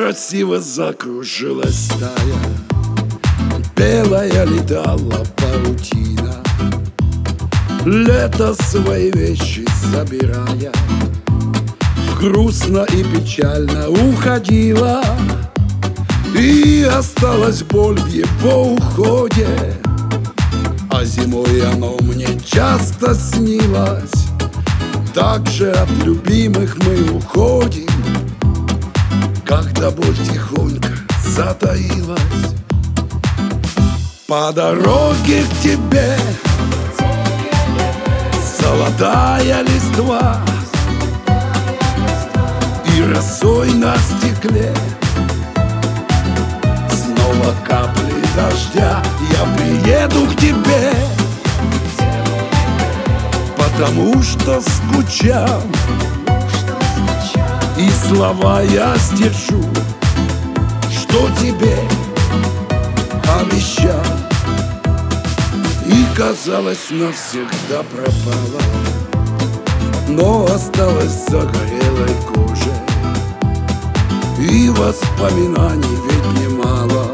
красиво закружилась стая, белая летала паутина, лето свои вещи собирая, грустно и печально уходила. И осталась боль в его уходе, а зимой оно мне часто снилось. Так же от любимых мы уходим, когда боль тихонько затаилась. По дороге к тебе золотая листва и росой на стекле снова капли дождя. Я приеду к тебе, потому что скучал, и слова я сдержу, что тебе обещал. И казалось, навсегда пропала, но осталась в загорелой коже. И воспоминаний ведь немало,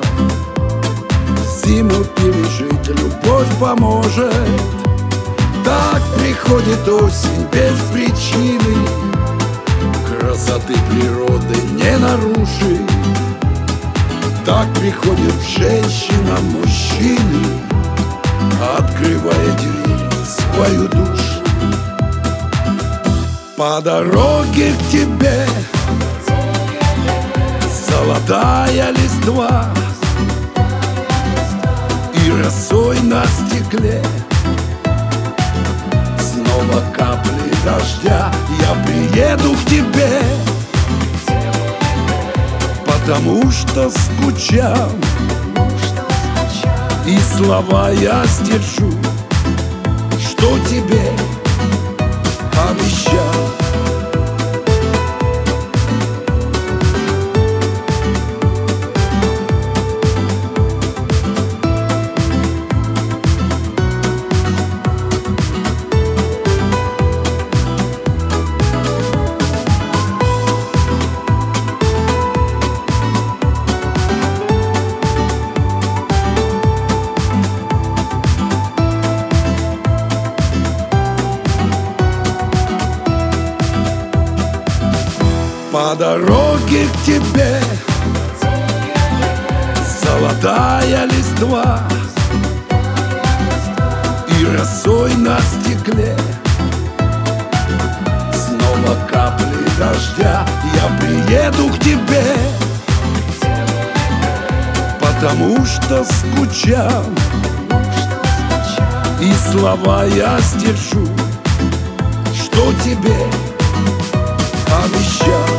зиму пережить любовь поможет. Так приходит осень без причины, красоты природы не нарушить. Так приходит женщина мужчины, открывая дверь в свою душу. По дороге к тебе золотая листва и росой на стекле снова капли дождя. Я приеду к тебе, потому что скучал, и слова я сдержу, что тебе обещал. По дороге к тебе золотая листва и росой на стекле снова капли дождя. Я приеду к тебе, потому что скучал, и слова я сдержу, что тебе обещал.